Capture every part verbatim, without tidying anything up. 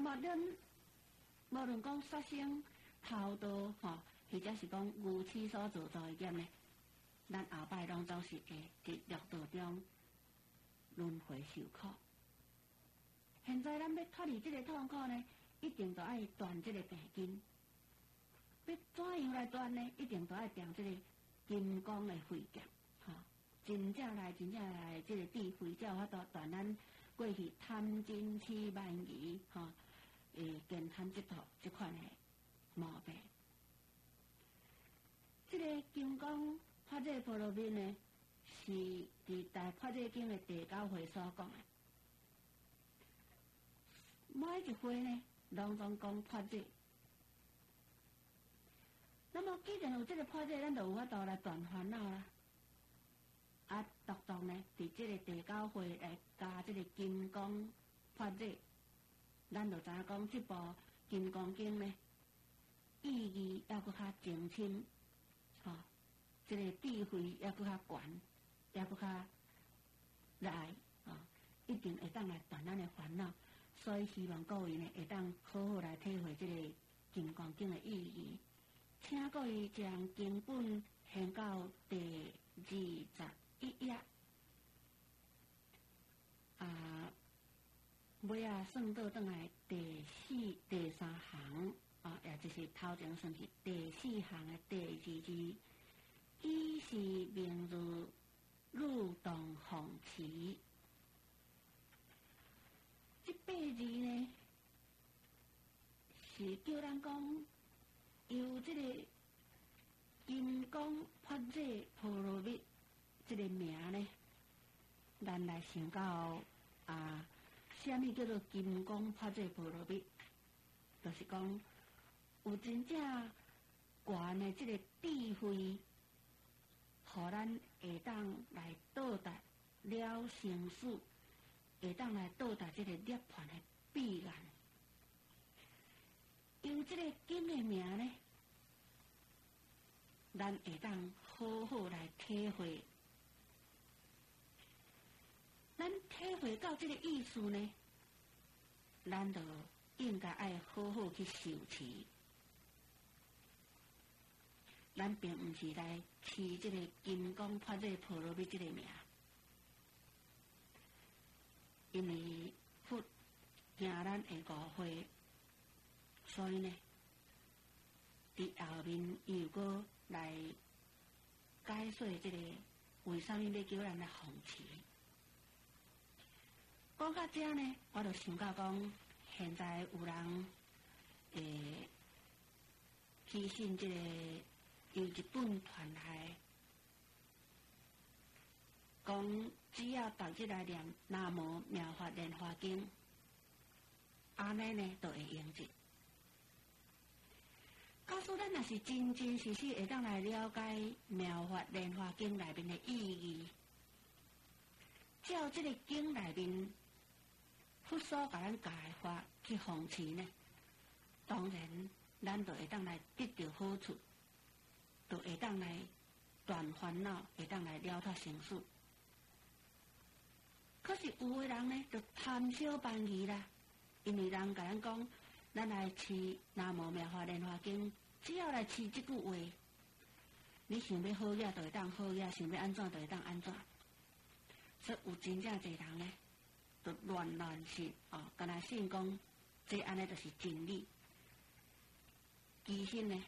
么咱无论讲杀生、偷盗吼，或者是讲愚痴所做做的业呢，咱后摆拢总是会伫六道中轮回受苦。现在咱要脱离这个痛苦呢，一定都爱断这个病根。要怎样来断呢？一定都爱断这个金刚的慧劫，吼、哦，真正来真正来这个智慧，才有法度断咱过去贪嗔痴慢疑，吼、哦，诶，见贪执着这款的毛病。这个金刚法界波罗蜜呢，是伫《大法界经》的第九回所讲的。每一回呢，拢总讲法界。那么既然有这个法界，咱就有法度来断烦恼啦。啊，独独呢，伫这个第九回来加这个金刚法界，咱就知影讲这部《金刚经》呢，意义要搁较精深，吼、哦，这个智慧要搁较悬，要搁较来啊、哦，一定会当来断咱的烦恼。所以希望各位呢，会当好好来体会这个《金刚经》的意义。请各位将经本献到第二十一页，啊，尾啊算倒转来第四、第三行啊，也就是头前算是第四行的第二字，伊是名如入洞红旗。这八字呢，是叫咱讲。由这个金刚法界波罗蜜这个名呢，咱来想到啊，什么叫做金刚法界波罗蜜？就是讲有真正悬的这个智慧，互咱会当来到达了生死，会当来到达这个涅槃的彼岸。由这个经的名呢，咱会当好好来体会。咱体会到这个意思呢，咱就应该爱好好去受持。咱并唔是来持这个金刚法界波罗蜜这个名，因为佛惊咱会误会。所以呢，伫后面又搁来解说这个为什么要叫咱来奉持。讲到这呢，我就想到讲，现在有人诶起信这个由日本传来，讲只要读这来念南无妙法莲华经，安尼呢就会用着。告诉咱，若是真真实实会当来了解《妙法莲华经》内面的意义，照这个经内面佛所甲咱教的法去奉持呢，当然咱就会当来得到好处，就会当来断烦恼，会当来了脱生死。可是有的人呢，就贪小便宜啦，因为人甲咱讲。咱来持南无妙法莲华经，只要来持这句话，你想要好嘢就会当好嘢，想要安怎就会当安怎。所以有真正侪人呢，就乱乱信哦，敢若信讲这安尼就是真理。其实呢，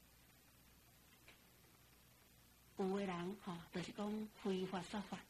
有的人吼、哦，就是讲非法说法。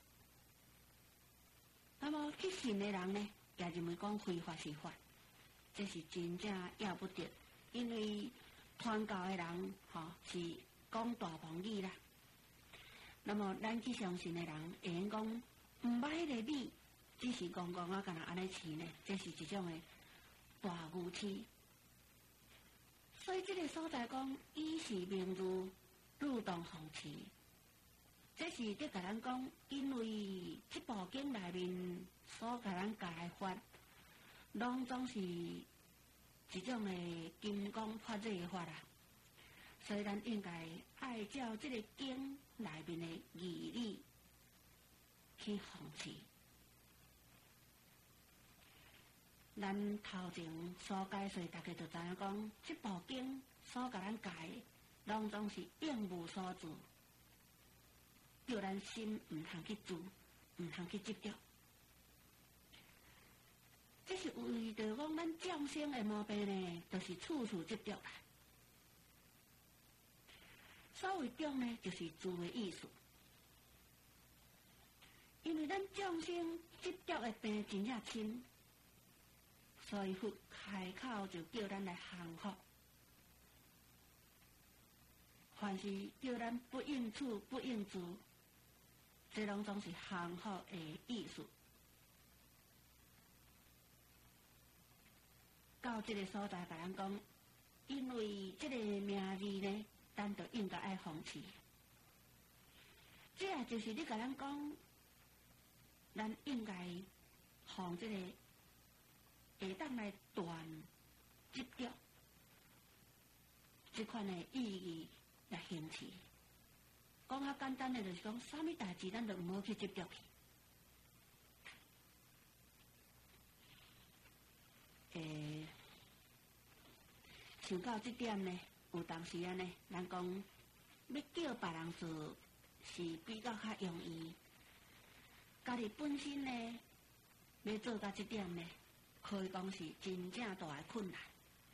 那么去信的人呢，也认为讲非法是法。这是真正要不得，因为传教的人吼、哦、是讲大妄语啦。那么咱去相信的人，会用讲唔捌迄个理，只是讲讲啊，干那安尼持呢，这是一种的大愚痴。所以这个所在讲，以是名如入洞奉持，这是在甲咱讲，因为这部经内面所甲咱教的法。拢总是一种的金刚法界的法啦，所以咱应该爱照这个经内面的义理去奉持。 咱头前所解说，大家就知影讲，这部经所甲咱教的，拢总是应无所住，叫咱心毋通去住，毋通去执着。这是为着讲咱众生的毛病呢，就是处处执着啦。所谓中呢，就是住的意思。因为咱众生执着的病真正深，所以佛开口就叫咱来降伏。凡是叫咱不应处、不应住，这拢总是降伏的意思。到这个所在，甲咱讲，因为这个名字呢，咱就应该爱放弃。这也就是你甲咱讲，咱应该放这个会当来断执着这款的意义来行持。讲较简单的，就是讲，啥物代志咱就唔好去执着去。诶，想到这点呢，有当时啊呢，咱讲要叫别人做是比较较容易，家己本身呢要做到这点呢，可以讲是真正大的困难。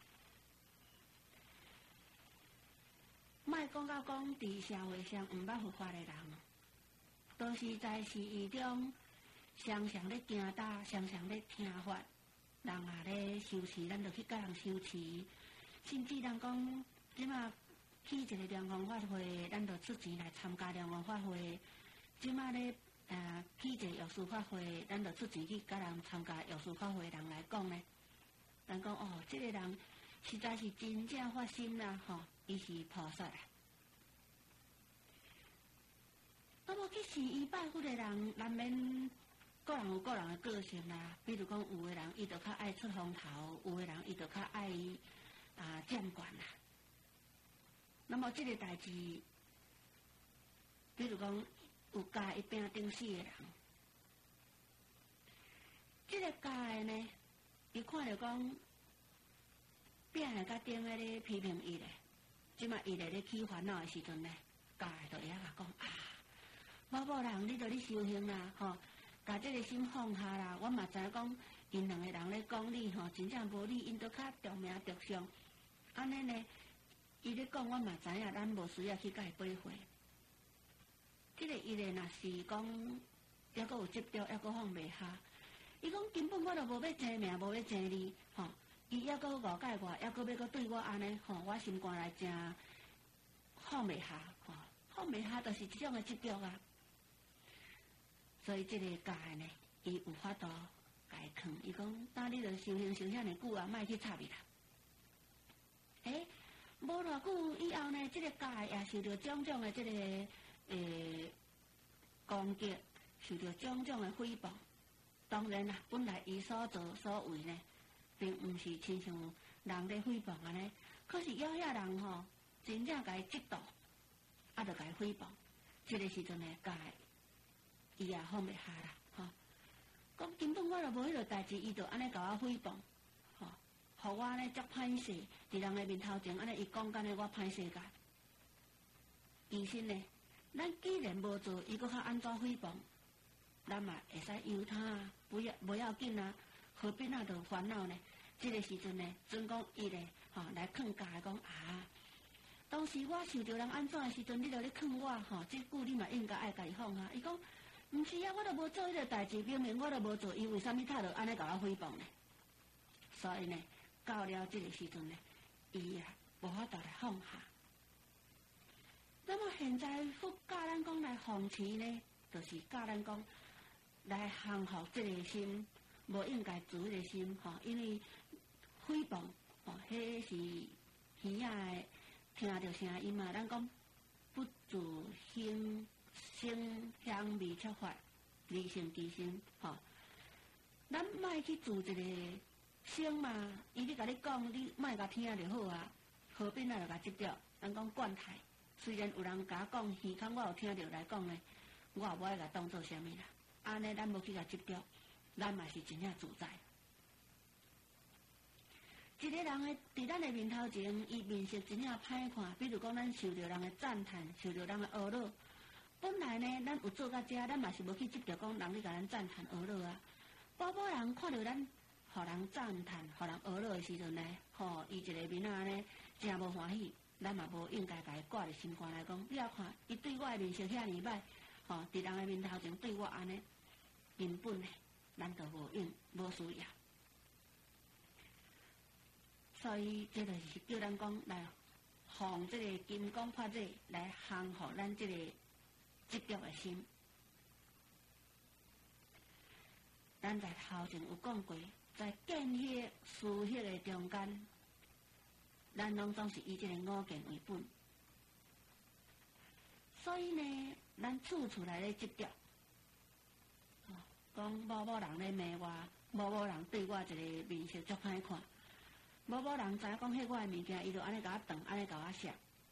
莫讲到讲伫社会上毋捌佛法的人，都是在事义中常常咧行打，常常咧听法。人也咧修持，咱就去甲人修持，甚至人讲即马去一个量王法会，咱就出钱来参加量王法会；即马咧呃去一个药师法会，咱就出钱去甲人参加药师法会。人来讲呢，人讲哦，这个人实在是真正发心啦，吼、哦，伊是菩萨啦。那么去侍伊拜佛的人，难免。个人有个人的个性啦，比如讲，有的人伊就较爱出风头，有的人伊就较爱啊占管啦。那么这个代志，比如讲有家一边顶死的人，这个家的呢，伊看到讲边个甲顶个咧批评伊咧，即马伊咧咧起烦恼的时阵呢，家的就会甲讲啊，某某人你着咧修行啦，吼。把这个心放下啦，我嘛知影讲，因两个人咧讲理吼，真正无理，因都较着名着相。安尼呢，伊咧讲，我嘛知影，咱无需要去甲伊背回。这个伊咧若是讲，还阁有执着，还阁放袂下。伊讲根本我都无要争名，无要争利，吼。伊还阁误解我，还阁要阁对我安尼，吼，我心肝来真放袂下，吼，放袂下就是这种的执着啊。所以这个教的呢，伊有法度甲伊藏。伊讲，当你著修行修遐尼久啊，莫去插伊啦。诶，无偌久以后呢，这个教的也受到种种的这个诶攻击，受到种种的诽谤。当然啦，本来伊所做所为呢，并毋是亲像人咧诽谤安尼，可是有遐人吼，真正甲伊嫉妒，啊，著甲伊诽谤。这个时阵呢，教的。伊也放袂下啦，吼、哦！讲根本我就无迄个代志，伊就安尼甲我诽谤，吼、哦，互我呢足歹势，伫人诶面头前安尼伊讲干呢，我歹势甲。其实呢，咱既然无做，伊搁较安怎诽谤，咱嘛会使由他，不要不要紧啊，何必那着烦恼呢？这个时阵呢，准讲伊咧，吼、哦、来劝教讲啊。当时我受着人安怎诶时阵，你著咧劝我，吼、哦，即句你嘛应该爱甲伊放下。伊讲。毋是啊，我都无做迄个代志，明明我都无做，伊为虾米他著安尼甲我诽谤呢？所以呢，到了这个时阵呢，伊啊无法度来放下。那么现在佛教咱讲来放弃呢，就是教咱讲来降服这个心，无应该住迄个心吼，因为诽谤吼，迄是耳仔的听着声音嘛，咱讲不住心。声香味触法，离性其心，吼、哦！咱莫去做一个声嘛，伊咧甲你讲，你莫甲听就好啊。何必那著甲执着？咱讲惯态，虽然有人甲我讲耳孔，我有听着来讲呢，我也无爱甲当做啥物啦。安尼咱无去甲执着，咱嘛是真正自在。 一个人诶，伫咱诶面头前，伊面色真正歹看，比如讲咱受着人诶赞叹，受着人诶娱乐。本来呢，咱有做到遮，咱嘛是无去执着讲人咧甲咱赞叹娱乐啊。宝宝人看到咱，互人赞叹、互人娱乐诶时阵呢，吼，伊一个面仔呢，真无欢喜，咱嘛无应该甲伊挂伫心肝来讲。你要看，伊对我诶面色遐尔歹，吼，伫人诶面头前对我安尼，根本呢，咱就无用，无需要。所以，这就是叫咱讲来放这个金刚法者来降服咱这个执着的心。咱在头前有讲过，在见血、思血的中间，咱拢总是以这个五件为本。所以呢，咱处处来咧执着，讲某某人咧骂我，某某人对我一个面色足歹看。无某人知影讲，迄我诶物件，伊就安尼甲我断，安尼甲我写。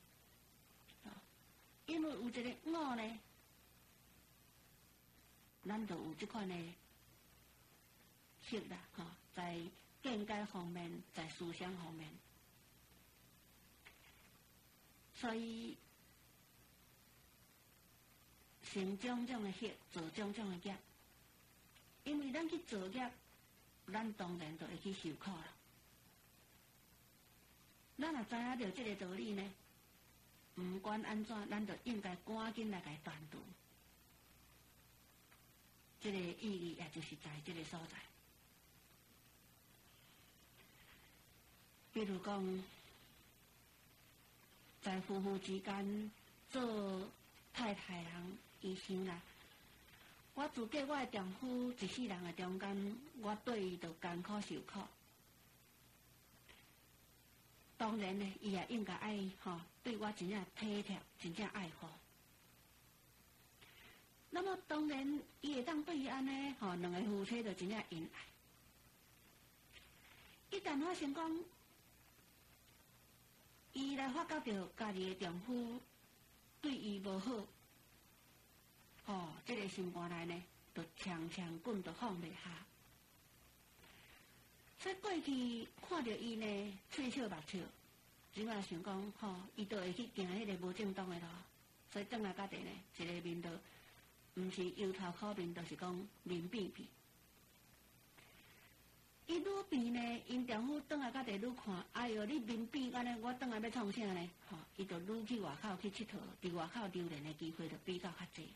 因为有一个我呢，咱就有即款诶识啦，吼，在见解方面，在思想方面，所以成种种诶识，做种种诶业。因为咱去做业，咱当然就会去受苦啦。咱若知影着即个道理呢，毋管安怎，咱就应该赶紧来甲伊断除。即个意义也就是在即个所在。比如讲，在夫妇之间做太太人，伊想啦，我自嫁我诶丈夫一世人诶中间，我对伊就艰苦受苦。当然呢，伊也应该爱吼，对我真正体贴，真正爱护。那么当然，伊会当对伊安尼吼，两个夫妻就真正恩爱。一旦发生讲，伊来发觉到家己的丈夫对伊无好，哦，这个心肝内呢，就强强滚就放袂下。所以过去看到伊呢，喙笑目笑，即摆想讲吼，伊都会去行迄个无正当的路，所以转来家己呢，一个面就毋是忧头苦面，就是讲面变变。伊愈变呢，因丈夫转来家己愈看，哎哟，你面变安尼，我转来要创啥呢？吼，伊就愈去外口去佚佗，伫外口流连的机会就比较较济。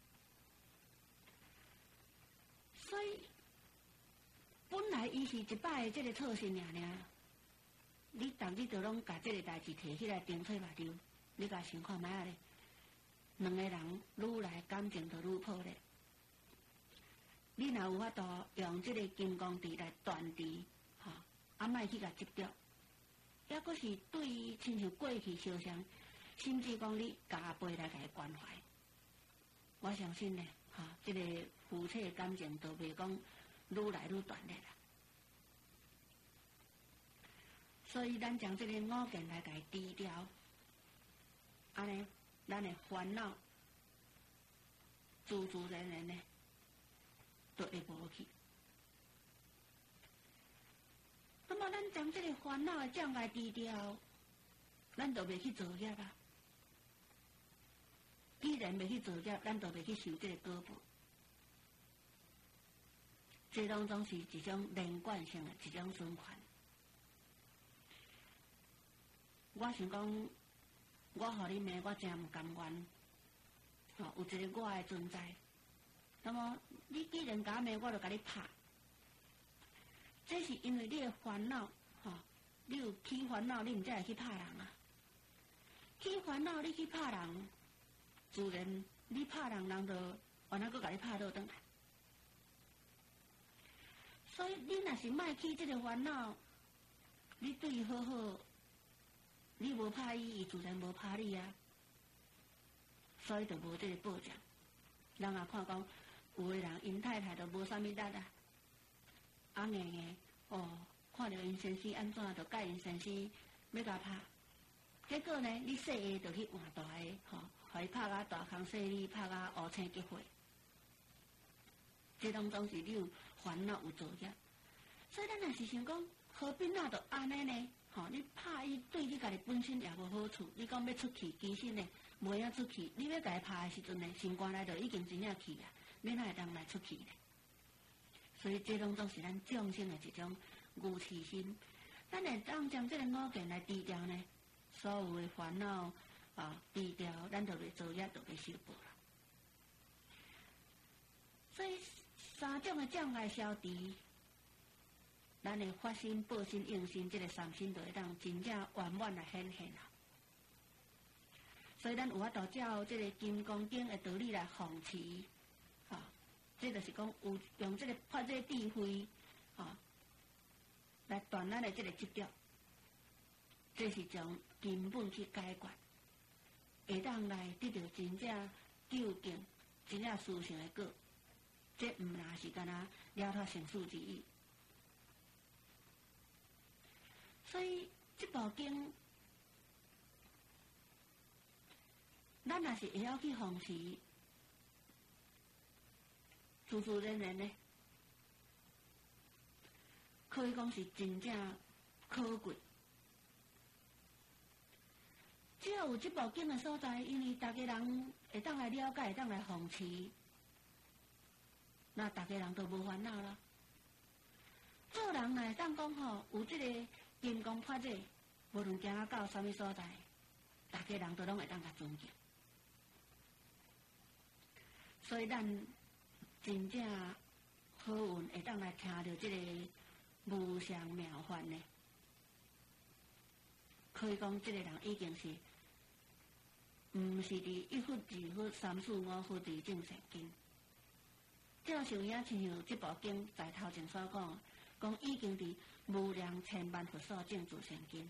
所以。本来伊是一摆的这个错心尔尔，你逐日就拢甲这个代志摕起来顶嘴目睭，你甲想看觅下咧，两个人愈来感情就愈破裂。你若有法度用这个金刚持来断除，吼，啊莫去甲执着，抑阁是对伊亲像过去相像，甚至讲你加倍来甲伊关怀。我相信呢，吼，这个夫妻的感情都袂讲。愈来愈断裂啦，所以咱将这个五件来甲伊低调，安尼咱的烦恼自自然然呢，就会无去。那么咱将这个烦恼的障碍低调，咱就袂去做业啊。既然袂去做业，咱就袂去受这个果报。这当中是一种连贯性的一种循环。我想讲，我互你骂，我真唔甘愿。吼，有一个我的存在。那么你既然甲我骂，我就甲你拍。这是因为你的烦恼，吼，你有起烦恼，你唔才会去拍人啊。起烦恼，你去拍人，自然你拍人，人就原来佫甲你拍倒转来。所以你若是莫起这个烦恼，你对伊好好，你无拍伊，伊自然无拍你啊。所以就无这个报偿。人也看讲，有的人因太太就无啥物力啊，啊硬硬哦，看到因先生安怎，就甲因先生要甲拍。结果呢，你细个就去换大个，吼、哦，互伊拍甲大康细里，拍甲乌青结伙。这当中是你有烦恼有作业，所以咱若是想讲，何必那就安尼呢？ 吼、哦，你拍伊对你家己本身也无好处。你讲要出去，其实呢，无影出去。你要家己拍的时阵呢，心肝内就已经真正去啊，免哪会当来出去呢？所以这拢总是咱众生的一种愚痴心。咱会当将这个五件来除掉呢，所有的烦恼啊除掉，咱就袂造业，就袂受报啦。所以三种的障碍消除，咱的发心、报心、用心，这个三心就会当真正圆满来显现啦。所以咱有法度照这个《金刚经》的道理来奉持，啊，这就是讲有用这个发这个智慧，啊，来断咱的这个执着，这是从根本去解决，会当来得到真正究竟、真正殊胜的果。这毋那是干那了脱生死之意。所以这部经，咱若是会晓去奉持，自自然然呢，可以讲是真正可贵。只要有这部经的所在，因为大家人会当来了解，会当来奉持。那大家人都无烦恼啦。做人来当讲吼，有这个金刚法者，无论行到什么所在，大家人都拢会当甲尊敬。所以咱真正好运会当来听到这个无上妙法呢，可以讲这个人已经是，毋是伫一佛二佛三世五佛伫正善经。照像影亲像这部经在头前所讲，讲已经伫无量千万佛所证自善经啦。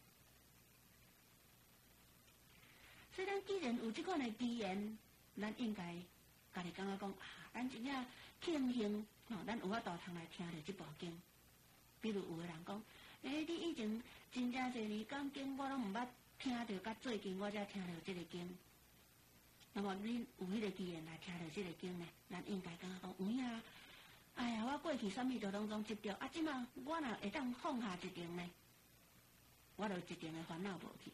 所以咱既然有这款的机缘，咱应该家己感觉讲啊，咱真正庆幸吼，咱有法度通来听到这部经。比如有个人讲，诶、欸，你以前真正侪年讲经，我拢毋捌听到，甲最近我才听到这个经。那么你有迄个机缘来听到这个经呢？咱应该感觉讲有影，哎呀，我过去啥物都拢总执着，啊，即马我若会当放下一定呢，我就一定的烦恼无去。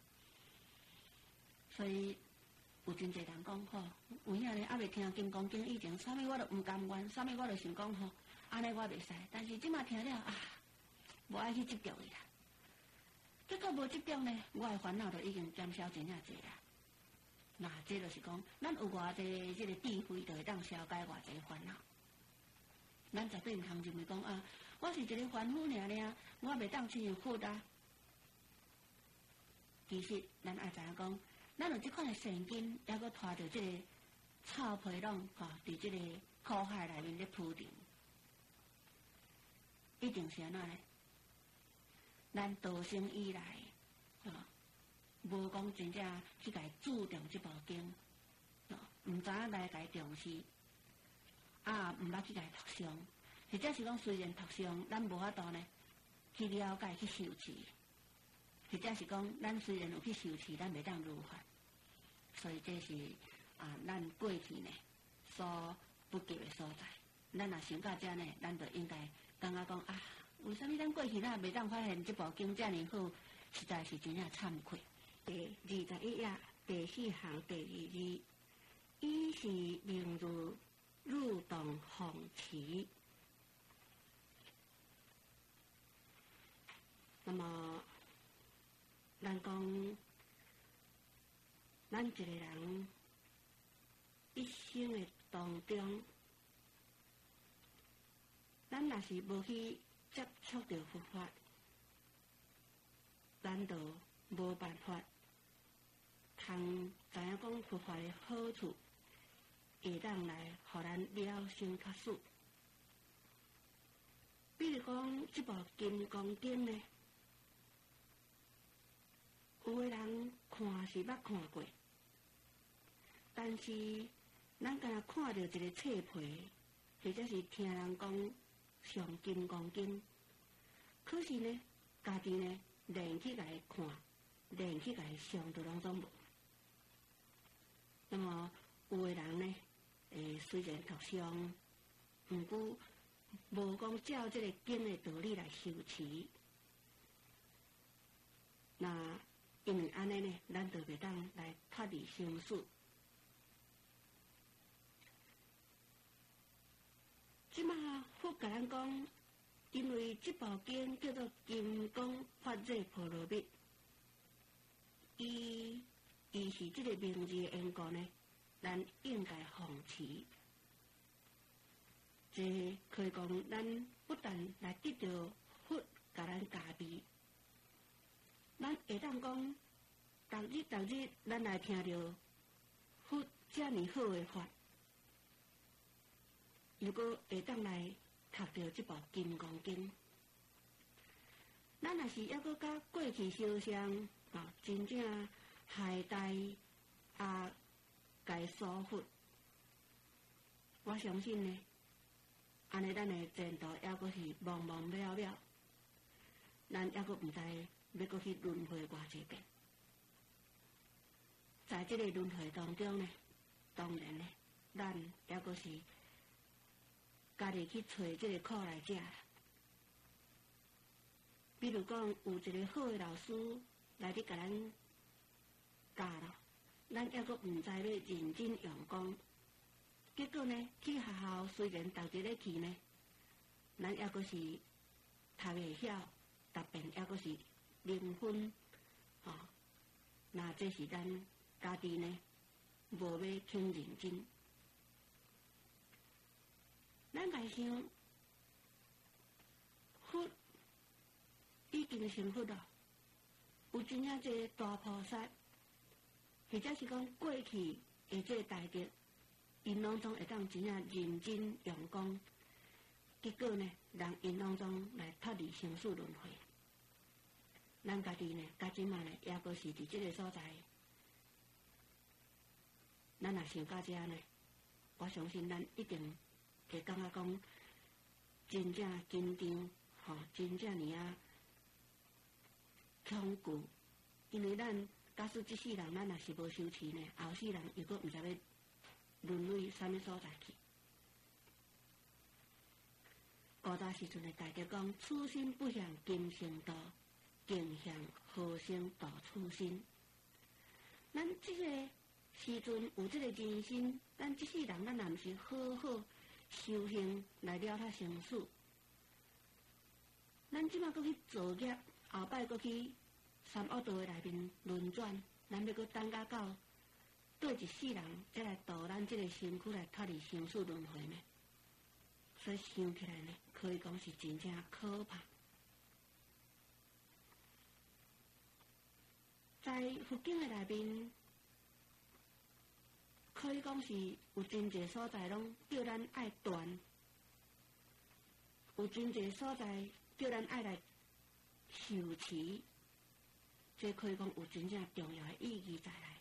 所以有真侪人讲吼，有影呢，还未听金刚经以前，啥物我都毋甘愿，啥物我就想讲吼，安尼我袂使。但是即马听了啊，无爱去执着伊啦。结果无执着呢，我的烦恼就已经减少真正侪啦。那这就是讲，咱有偌济这个智慧，就会当消解偌济烦恼。咱绝对毋通认为讲啊，我是一个凡夫尔尔，我袂当亲像佛啊。其实咱爱知影讲，咱有这款的善根，还阁拖着这个草皮拢吼，伫这个苦海内面咧铺陈，一定是安怎呢？咱道生以来，啊。无讲真正去甲伊注重这部经，哦，毋知影来甲伊重视，啊，毋捌去甲伊读诵，或者是讲虽然读诵，咱无法度呢去了解去受持，或者是讲咱虽然有去受持，咱袂当如法，所以这是啊，咱过去呢所不及的所在。咱若想到这呢，咱就应该感觉讲啊，为什么咱过去咱袂当发现这部经这么好，实在是真正惭愧。第二十一页第四行第二字，以是名如入动奉持。那么，咱讲，咱一个人一生的当中，咱若是无去接触到佛法，咱就无办法通知影讲佛法的好处，会当来互咱了生较顺。比如讲，这部《金刚经》呢，有个人看是捌看过，但是咱敢若看到一个册皮，或者是听人讲上《金刚经》，可是呢，家己呢练去甲伊看，练去甲伊上，都拢总无。那么有个人呢，诶，虽然读诵，毋过无讲照这个经的道理来修持， 那因为安尼呢，咱就袂当来脱离生死。即马佛甲咱讲，因为这部经叫做《金刚法界婆罗蜜》，伊伊是这个名字的缘故呢，咱应该奉持。这可以讲，咱不但来得到佛甲咱加庇，咱会当讲，逐日逐日咱来听到佛遮尔好的法。如果会当来读到这部《金刚经》，咱若是抑阁甲过去相像，啊，真正海带啊，该疏忽，我相信呢，安尼咱的前途抑阁是茫茫渺渺，咱抑阁毋知要阁去轮回偌济遍。在这个轮回当中呢，当然呢，咱抑阁是家己去找这个苦来食。比如讲，有一个好的老师来伫甲咱教了，咱抑阁毋知要认真用功，结果呢，去学校虽然逐日咧去呢，咱抑阁是读袂晓，答辩抑阁是零分，吼、哦，那这是咱家己呢，无要肯认真。咱来想，佛已经成佛了，有真正这大菩萨，或者是讲过去的这大德，因当中会当真正认真用功，结果呢，让因当中来脱离生死轮回。咱家己呢，家即马呢，抑阁是伫这个所在，咱若想到这呢，我相信咱一定会感觉讲，真正紧张，吼、哦，真正尔啊恐惧，因为咱假使即世人咱若是无修持呢，后世人又阁毋知要沦为啥物所在去。古早时阵的大家讲，初心不向今生道，径向后生度初心。咱即个时阵有即个人心，咱即世人咱若毋是好好修行来了脱生死，咱即马搁去造业，后摆搁去三恶道的内面轮转，咱要搁等甲到对一世人再来度咱即个身躯来脱离生死轮回呢？所以想起来呢，可以讲是真正可怕。在佛经的内面，可以讲是有真侪所在拢叫咱爱断，有真侪所在叫咱爱来受持，这可以讲有真正重要的意义在内。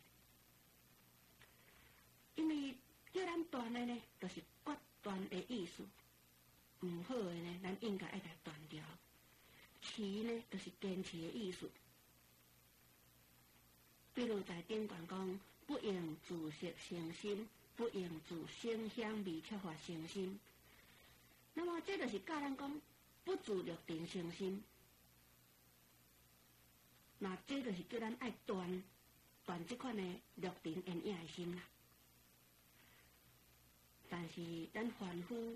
因为叫咱断的呢，就是决断的意思。唔好的呢，咱应该爱来断掉。持呢，就是坚持的意思。比如在经卷讲，不应自色生心，不应自声香味触法生心。那么这就是教咱讲，不自六尘生心。那这就是叫咱爱断断这款的六尘缘影的心啦。但是咱凡夫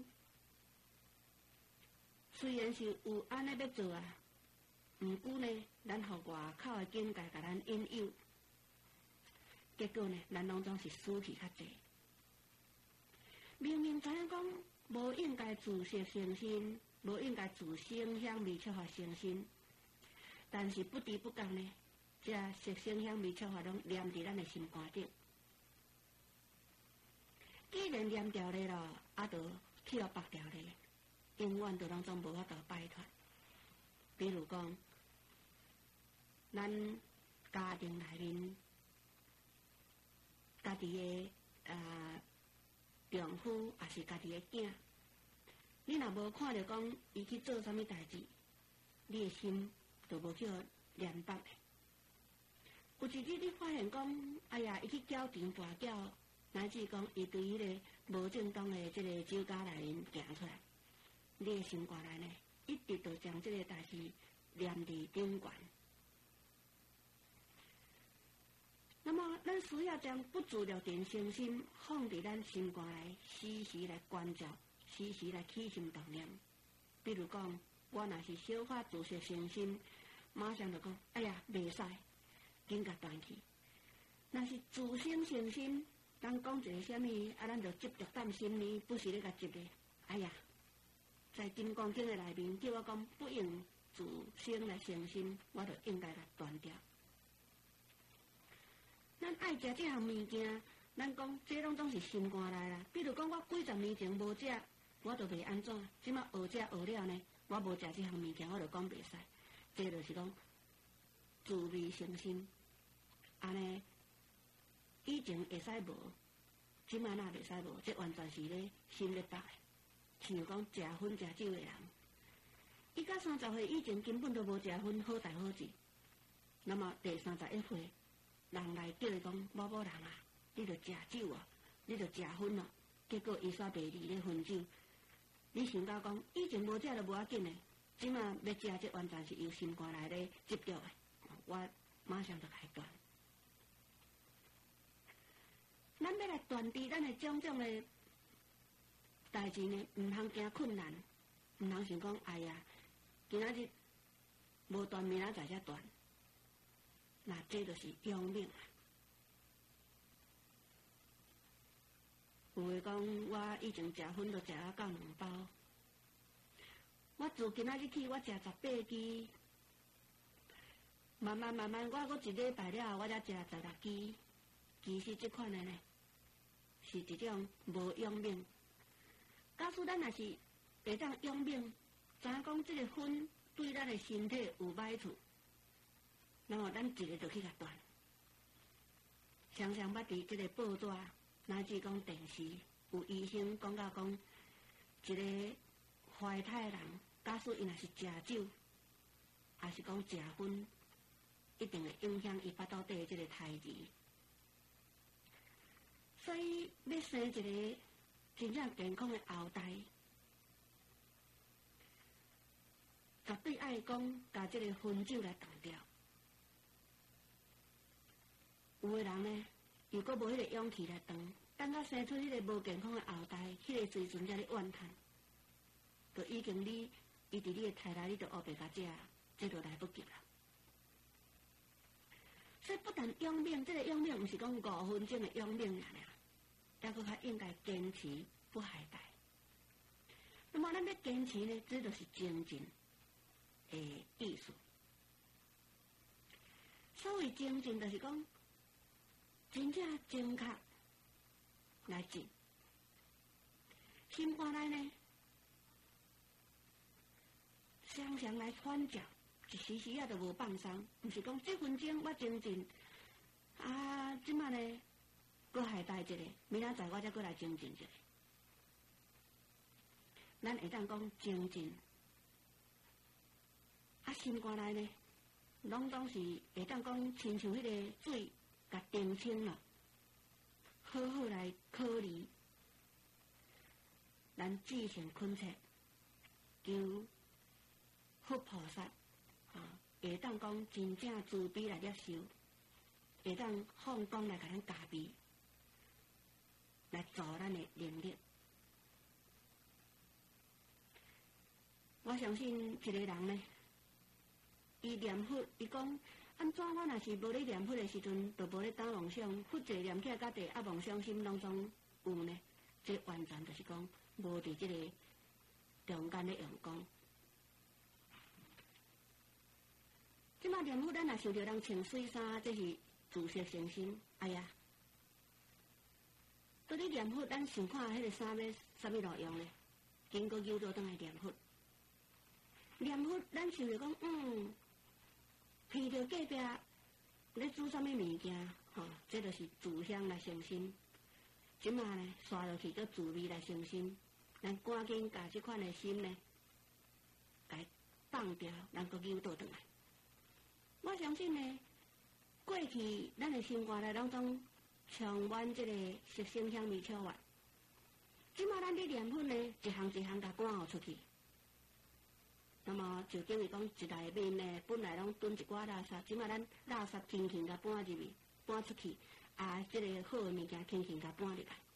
虽然是有安尼要做啊，毋过呢，咱互外口的境界甲咱引诱，结果呢，咱拢总是输去较济。明明知影讲无应该自色生心，无应该自声香味触法生心，但是不知不觉呢，这色声香味触法拢念伫咱的心肝顶。既然念掉咧咯，啊，就去了拔掉咧，永远都拢总无法度摆脱。比如讲，咱家庭内面，家己的呃丈夫也是家己的囝，你若无看着讲伊去做啥物代志，你的心就无去念捌的。有一日你发现讲，哎呀，伊去搅场跋筊。乃至讲，伊对迄个无正当的即个酒家内面行出来，你的心肝内呢，一直都将即个代志念伫顶悬。 咱需要将不足六点心心放伫咱心肝内，时时来关照，时时来起心动念。比如讲，我若是小可自责心心，马上就讲，哎呀，袂使，紧甲断去。若是自省心心，人讲一个什么，啊，咱就执着担心呢，不是咧甲执咧。哎呀，在金刚经的内面叫我讲，不应自省来诚心，我就应该来断掉。咱爱食这项物件，咱讲这拢总是心肝内啦。比如讲，我几十年前无食，我就袂安怎。即马学食学了呢，我无食这项物件，我就讲袂使。这就是讲自味诚心，安尼以前会使无，即马哪袂使无？这完全是咧心咧白的。像讲食薰食酒的人，伊到三十岁以前根本都无食薰，好代好志。那么第三十一岁，人来叫伊讲某某人啊，你着食酒啊，你着食薰啊，结果伊煞袂离咧薰酒。你想到讲以前无食就无要紧的，即马要食，这完全是由心肝内咧执着的。我马上就开断。咱要来断除咱的种种的代志呢，毋通惊困难，毋通想讲哎呀，今仔日无断，明仔载才断，那这就是养命。有诶讲，我以前食薰都食啊到两包，我自今仔日起，我食十八支，慢慢慢慢，我搁一礼拜了后，我才食十六支。其实这款的呢，是一种无养命。假使咱若是会当养命，知影讲这个薰对咱的身体有歹处，那么咱一个就去甲断。常常捌伫这个报纸，乃至讲电视，有医生讲到讲，一个怀胎人，假使伊若是食酒，还是讲食薰，一定会影响伊腹肚底的这个胎儿。所以要生一个真正健康的后代，绝对爱讲把这个薰酒来断掉。有的人呢，如果无迄个勇气来断，等到生出迄个无健康的后代，迄、那个时阵才咧怨叹，就已经你伊伫你的胎内，你就黑白甲食，这就来不及了。所以不但养命，这个养命毋是讲五分钟的养命尔，还佫较应该坚持不懈怠。那么咱要坚持呢，这就是精进的意思。所谓精进，就是讲真正正确来进，心肝内呢，常常来反照，一时时啊就无放松，毋是讲这分钟我精进，啊，即摆呢，搁懈怠一个，明仔载我才搁来精进一个。咱会当讲精进，啊，心肝内呢，拢总是会当讲亲像迄个水，甲澄清了，好好来考虑，咱至诚恳切，求佛菩萨啊，会当讲真正慈悲来接受，会当放光来甲咱加庇，来助咱的能力。我相信一个人呢，伊念佛，伊讲安怎我若是无咧念佛的时阵，就无咧打妄想，佛者念起来甲地啊妄想心当中有呢，这完全就是讲无伫这个中间咧用功。即马念佛，咱若想着人穿水衫，这是自色成心。哎呀，到你念佛，咱想看迄个衫要啥物路用呢？经过诱导倒来念佛。念佛，咱想着讲，嗯，闻着隔壁咧煮啥物物件，吼、哦，这就是自香来成心。即马呢，刷落去叫自味来成心，咱赶紧把这款的心呢，给放掉，咱个诱导倒来。我相信呢，过去咱的心肝内拢总充满这个色声香味触味，即马咱咧念佛呢，一项一项甲赶互出去。那么就等于讲，一内面呢，本来拢囤一寡垃圾，即马咱垃圾轻轻甲搬入去，搬出去， 啊，即个好诶物件轻轻甲搬入来。